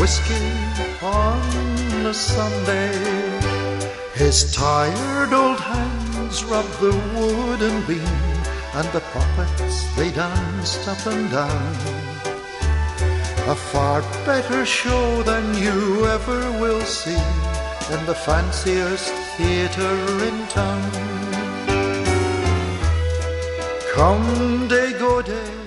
whiskey on a Sunday. His tired old hands rubbed the wooden beam, and the puppets they danced up and down. A far better show than you ever will see in the fanciest theatre in town. Come day go day,